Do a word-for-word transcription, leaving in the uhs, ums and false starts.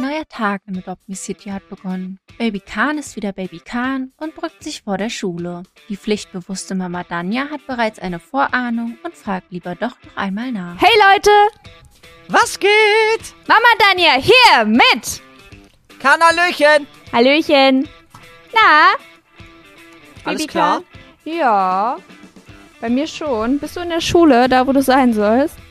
neuer Tag in Adopt Me City hat begonnen. Baby Khan ist wieder Baby Khan und drückt sich vor der Schule. Die pflichtbewusste Mama Danja hat bereits eine Vorahnung und fragt lieber doch noch einmal nach. Hey Leute! Was geht? Mama Danja, hier, mit! Khan, Hallöchen! Hallöchen! Na? Alles Baby klar? Khan? Ja, bei mir schon. Bist du in der Schule, da wo du sein sollst?